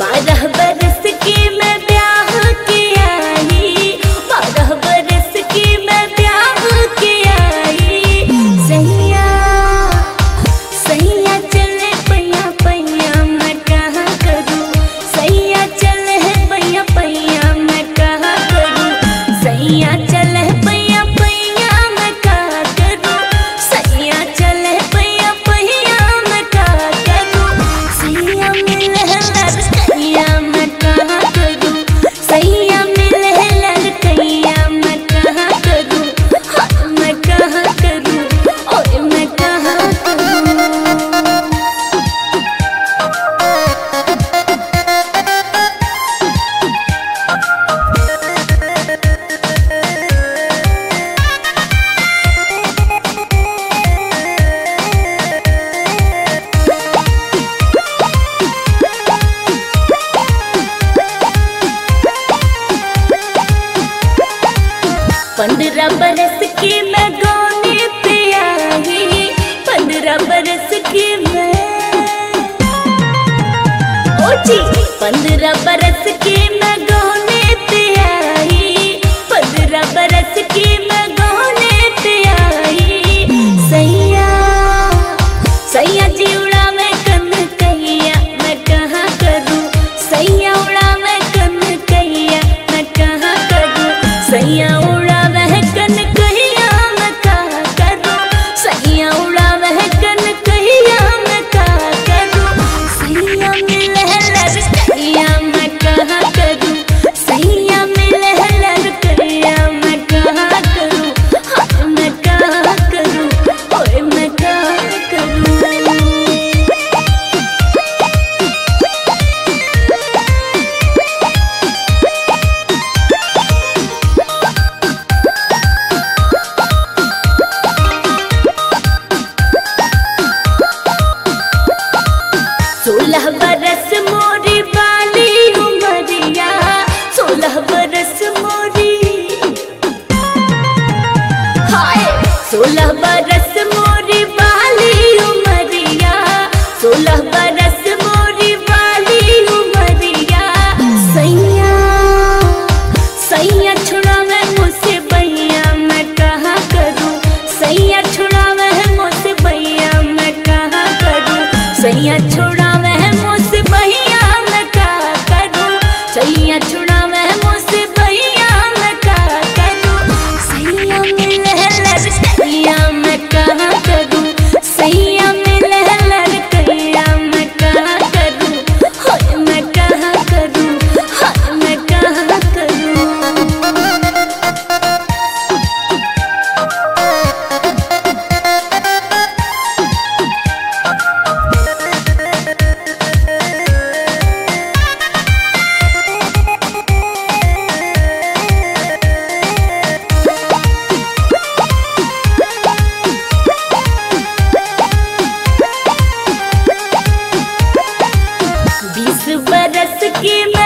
12 बरस की मैं ब्याह के आई, 12 बरस की मैं ब्याह के आई। सैया सैया चले पैया पैया मैं कहाँ करूँ, सैया चले पैया पैया मैं कहाँ करूँ, सैया चले पैया पैया मैं कहाँ करूँ, सैया चले पैया पैया मैं कहाँ करूँ। सैया मिले लड़कैया मैं कहाँ करूँ, सैया मिले लड़कैया मैं कहाँ करूँ, हाँ मैं कहाँ करूँ, ओए मैं कहाँ करूँ। पंद्रह बरस की मैं गाने पे आई, 15 बरस की मैं ओ जी 15 बरस की मैं गाने पे आई, 15 बरस की मैं गाने पे आई। सैया सैया जी उड़ा मैं कन कहिया मैं कहाँ करूँ, सैया उड़ा मैं कन कहिया मैं कहाँ करूँ, सैया उड़ा वह कन कहिया मैं कहाँ करूँ, सैया उड़ा वह कन कहिया मैं कहाँ करूँ। सैया मिले लड़कैया मैं कहाँ करूँ, सैया मिले लड़कैया मैं कहाँ करूँ, हाँ मैं कहाँ करूँ, ओए मैं कहाँ करूँ। सोलह बरस मोरी बाली उमरिया, 16 बरस मोरी हाय 16 बरस मोरी बाली उमरिया, 16 बरस मोरी बाली उमरिया। सैया सैया छुड़ावे मुझसे भैया मैं कहाँ करूँ, सैया छुड़ावे मुझसे भैया मैं कहाँ करूँ, सैया छुड़ावे मुझसे भैया मैं कहाँ करूँ, सैया छुड़ावे मुझसे भैया मैं कहाँ करूँ। सैया मिले लड़कैया मैं कहाँ करूँ, सैया मिले लड़कैया मैं कहाँ करूँ, हाय मैं कहाँ करूँ, हाय मैं कहाँ करूँ। बीस बरस की